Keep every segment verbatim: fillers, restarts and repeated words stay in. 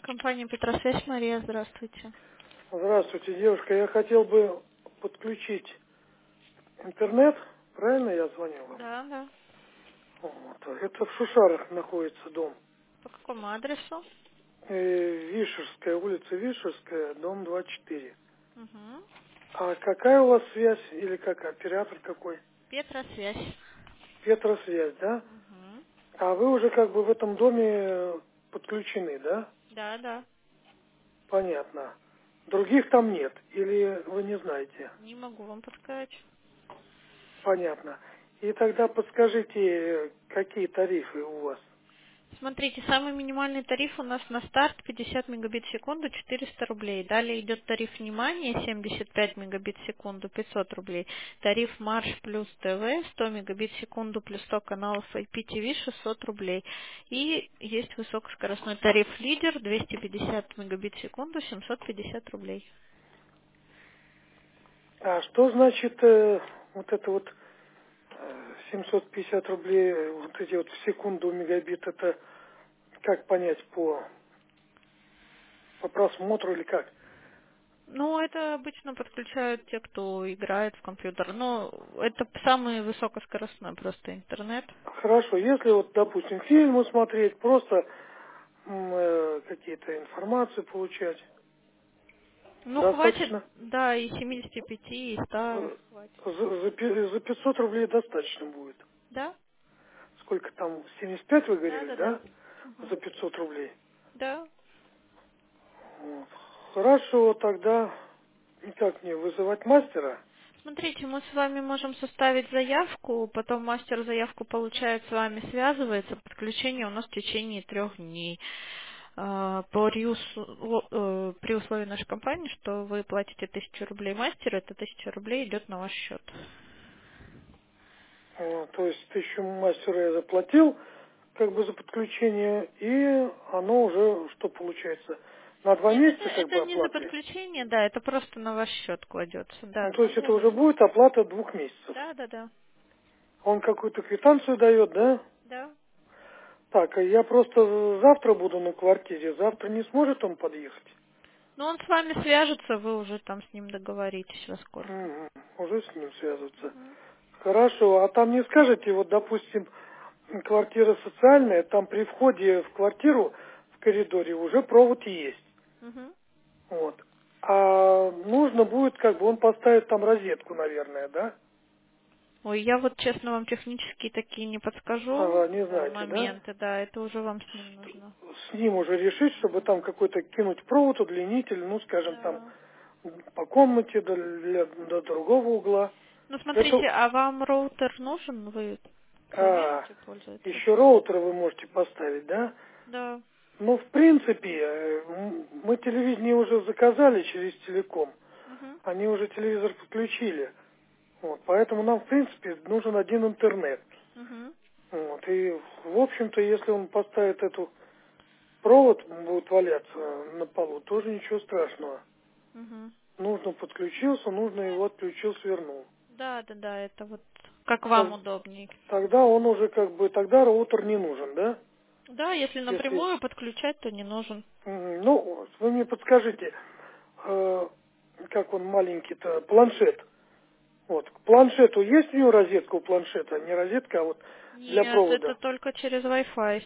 Компания Петросвязь, Мария, здравствуйте. Здравствуйте, девушка. Я хотел бы подключить интернет. Правильно я звонил вам? Да, да. Вот. Это в Шушарах находится дом. По какому адресу? Э, Вишерская, улица Вишерская, дом двадцать четыре. Угу. А какая у вас связь или как оператор какой? Петросвязь. Петросвязь, да? Угу. А вы уже как бы в этом доме подключены, да? Да, да. Понятно. Других там нет? Или вы не знаете? Не могу вам подсказать. Понятно. И тогда подскажите, какие тарифы у вас? Смотрите, самый минимальный тариф у нас на старт пятьдесят мегабит в секунду, четыреста рублей. Далее идет тариф внимания семьдесят пять мегабит в секунду, пятьсот рублей. Тариф Марш плюс ТВ сто мегабит в секунду плюс сто каналов ай пи ти ви шестьсот рублей. И есть высокоскоростной тариф Лидер двести пятьдесят мегабит в секунду, семьсот пятьдесят рублей. А что значит э, вот это вот э, семьсот пятьдесят рублей, э, вот эти вот в секунду мегабит, это как понять по, по просмотру или как? Ну, это обычно подключают те, кто играет в компьютер. Но это самый высокоскоростной просто интернет. Хорошо, если вот, допустим, фильмы смотреть, просто м, э, какие-то информации получать, Ну, хватит, достаточно? да, и семидесяти пяти, и ста Э, хватит. За, за пи- за пятьсот рублей достаточно будет. Да? Сколько там, семьдесят пять вы Да, говорили, да, да. да? Мгм. За пятьсот рублей. Да. Вот. Хорошо, тогда и как мне вызывать мастера? Смотрите, мы с вами можем составить заявку, потом мастер заявку получает, с вами связывается. Подключение у нас в течение трех дней. А, По риус- ло- э, при условии нашей компании, что вы платите тысячу рублей мастеру, эта тысяча рублей идет на ваш счет. Э, То есть тысячу мастеру я заплатил, как бы за подключение, и оно уже, что получается, на два Нет, это, месяца как это бы не за оплаты. подключение, да, это просто на ваш счет кладется. Ну, Да, то есть могу это вас. уже будет оплата двух месяцев. Да, да, да. Он какую-то квитанцию дает, да? Да. Так, а я просто завтра буду на квартире, завтра не сможет он подъехать? Ну, он с вами свяжется, вы уже там с ним договоритесь во скором. Мгм, уже с ним связываться. Мгм. Хорошо, а там не скажете, вот, допустим, квартира социальная, там при входе в квартиру в коридоре уже провод есть. Мгм. Вот. А нужно будет, как бы, он поставит там розетку, наверное, да? Ой, я вот честно вам технические такие не подскажу Ага, не э, знаете, да? моменты, да, это уже вам с ним нужно. С ним уже решить, чтобы там какой-то кинуть провод, удлинитель, ну, скажем, там Да. по комнате до, для- до другого угла. Ну, Это, смотрите, а вам роутер нужен? Вы а, планируете пользоваться? еще роутер вы можете поставить, да? Да. Ну, в принципе, э, м- мы телевидение уже заказали через телеком. Мгм. Они уже телевизор подключили. Вот, поэтому нам, в принципе, нужен один интернет. Мгм. Вот, и, в общем-то, если он поставит эту провод, будет валяться на полу, тоже ничего страшного. Мгм. Нужно подключился, нужно его отключил, свернул. Да, да, да, это вот как вам Так- удобнее. Тогда он уже как бы, тогда роутер не нужен, да? Да, если Если, напрямую подключать, то не нужен. м, ну, вот, вы мне подскажите, э, как он маленький-то, планшет. Вот, к планшету есть у него розетка у планшета? Не розетка, а вот для Нет, это провода. только через Wi-Fi.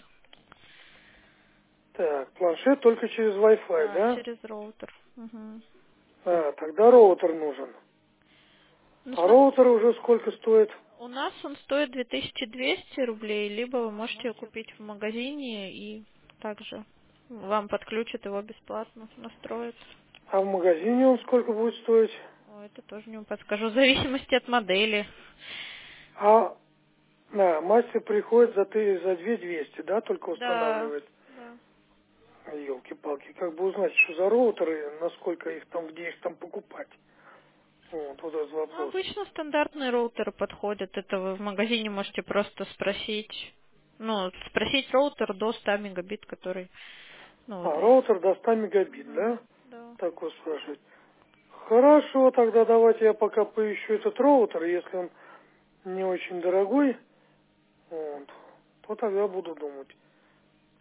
Так, планшет только через Wi-Fi, Да, да? через роутер. Мгм. А, тогда роутер нужен. Ну, А смотри, роутер уже сколько стоит? у нас он стоит две тысячи двести рублей, либо вы можете купить в магазине и также вам подключат его бесплатно, настроят. А в магазине он сколько будет стоить? О, это тоже не подскажу, в зависимости от модели. А, да, мастер приходит за, ты, за две двести, да, только Да, устанавливает. да. Елки-палки, как бы узнать, что за роутеры, насколько их там, где их там покупать. Вот, вот этот Ну, вопрос. обычно стандартные роутеры подходят. Это вы в магазине можете просто спросить, ну, спросить роутер до ста мегабит, который, ну, А, вот из... роутер до ста мегабит, Мгм. да? Да. Так вот спрашивать. Хорошо, тогда давайте я пока поищу этот роутер, если он не очень дорогой, вот, то тогда буду думать. То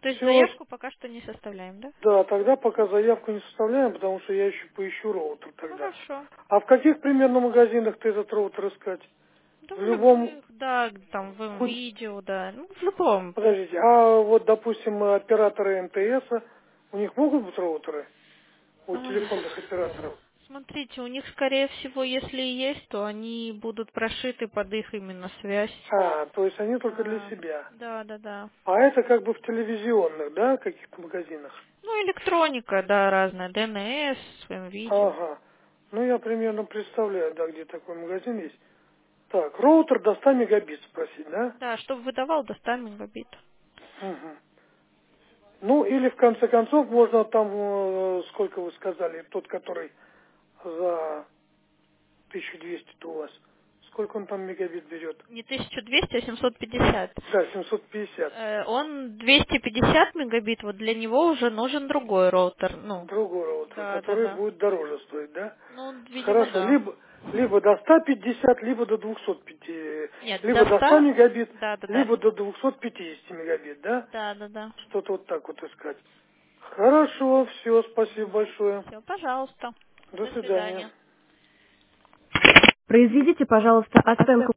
То есть Все. заявку пока что не составляем, да? Да, тогда пока заявку не составляем, потому что я еще поищу роутер тогда. Хорошо. А в каких примерно магазинах ты этот роутер искать? Да В в любом... любых, да, там в хоть- видео, да. Ну, в любом. Подождите, а вот, допустим, операторы МТС, у них могут быть роутеры? У Ой. телефонных операторов? Смотрите, у них, скорее всего, если и есть, то они будут прошиты под их именно связь. А, то есть они только для Да, себя. да, да, да. А это как бы в телевизионных, да, каких-то магазинах? Ну, электроника, да, разная, ДНС, видео. Ага. Ну, я примерно представляю, да, где такой магазин есть. Так, роутер до ста мегабит спросить, да? Да, чтобы выдавал до ста мегабит. Угу. Ну, или в конце концов, можно там, э, сколько вы сказали, тот, который за тысячу двести у вас, сколько он там мегабит берет? Не тысяча двести, а семьсот пятьдесят. Да, семьсот пятьдесят. Э, Он двести пятьдесят мегабит, вот для него уже нужен другой роутер. Ну, Другой роутер, да, да, который да. будет дороже стоить, да? Ну, видимо, Хорошо, да. либо, либо до ста пятидесяти, либо до двухсот пяти, Нет, либо до до ста ста. мегабит, Да, да, да. либо до двухсот пятидесяти мегабит, да? Да, да, да. Что-то вот так вот искать. Хорошо, все, спасибо большое. Все, пожалуйста. До До свидания. свидания. Произведите, пожалуйста, оценку